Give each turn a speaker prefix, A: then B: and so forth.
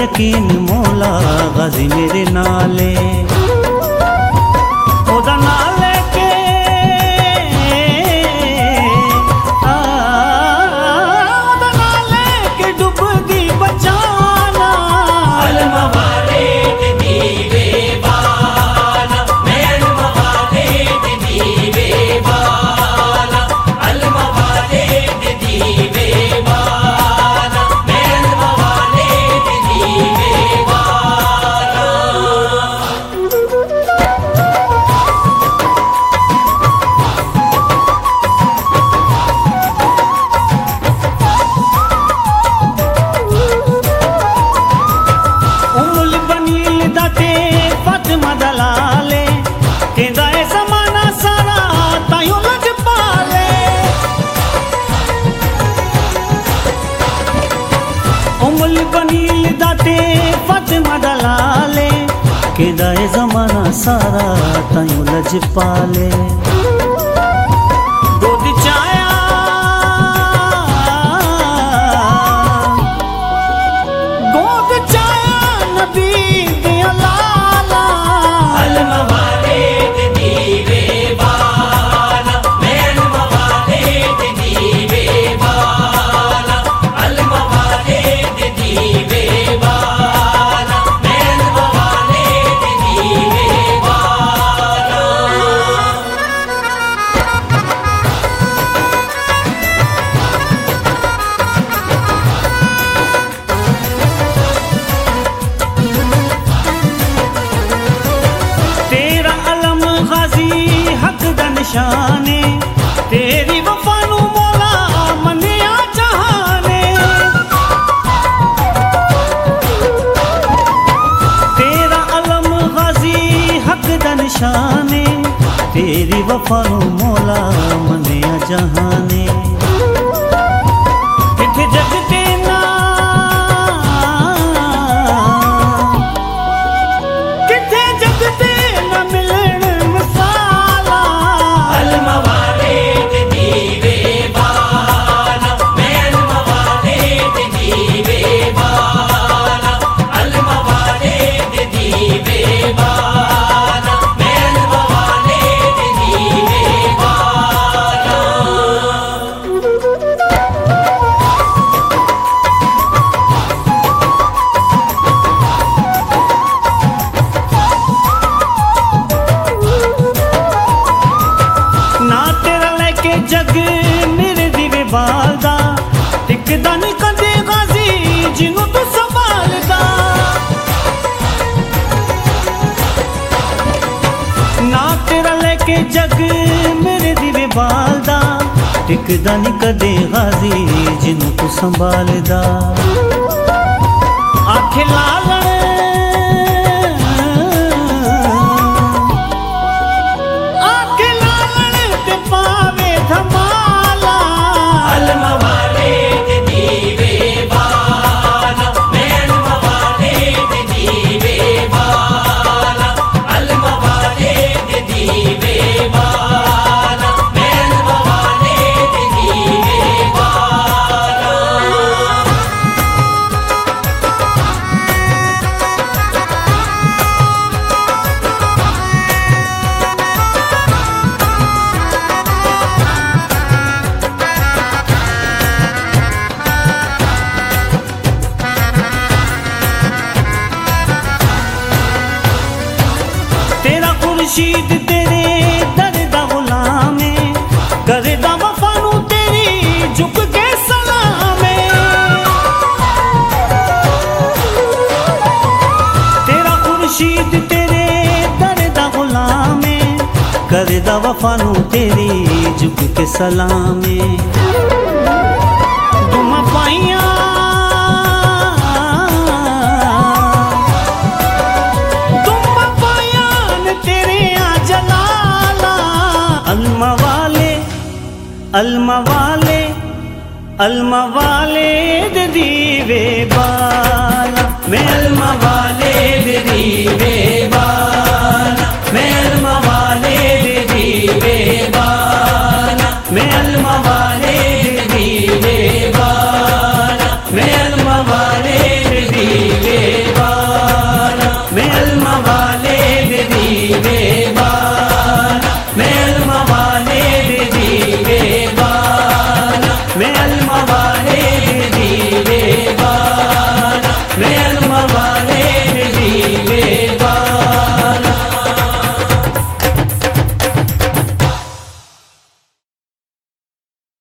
A: यकीन मौला गाजी मेरे नाले ओदा नाले के ओदा नाले के डुबदी बचाना
B: अलमा वाले दे दीवे बाला मैं अलमा वाले दे दीवे बाला अलमा वाले दे दीवे बाला मैं अलमा वाले दे दीवे बाला।
A: उमुल बनील दाते फातिमा दलाले केंदा ए ज़माना सारा तायूं लज पाले उमुल बनील दाते फातिमा दलाले केंदा ए ज़माना सारा तायूं लज पाले दूध चाया गोद चाया नबी दिया लाला
B: अलमा वाले दे दीवे बाला मैं अलमा वाले दे दीवे बाला अलमा वाले दे दीवे बाला मैं अलमा वाले दे दीवे बाला।
A: तेरा अलम गाजी हक दा निशाने तेरी वफा नू मौला मन्निया जहाने तेरा अलम गाजी हक दा निशाने तेरी वफा नू मौला मन्निया जहाने किथे जगते ना किथे जगते न मिलन मिसाला
B: अलमा वाले दे दीवे बाला मैं अलमा वाले दे दीवे बाला अलमा वाले दे दीवे बाला मैं अलमा वाले दे दीवे बाला।
A: ना तेरा लेके जग मेरे दिवे बालदा टिकदा नी कदे गाजी जिन्नू तू संभालदा ना तेरा लेके जग मेरे दिवे बालदा टिकदा नी कदे गाजी जिन्नू तू संभालदा आखे लालण आखे लालण ते पावे धमाला
B: अलमा वाले दे दीवे बाला मैं अलमा वाले दे दीवे बाला अलमा वाले दे दीवे बाला मैं अलमा वाले दे दीवे बाला।
A: तेरा खुर्शीद तेरे दर दा गुलाम है करदा वफा नू तेरी झुक के सलाम है तेरा खुर्शीद तेरे दर दा गुलाम है करदा वफा नू तेरी झुक के सलाम है दुमा पाइया दुमा पाइया ने तेरे आ जलाला अलमा वाले अलमा वाले अलमा वाले दे दीवे बाला मैं अलमा वाले दे दीवे बाला मैं अलमा वाले दे दीवे बाला मैं अलमा वाले दे दीवे बाला मैं अलमा वाले दे दीवे
B: वाले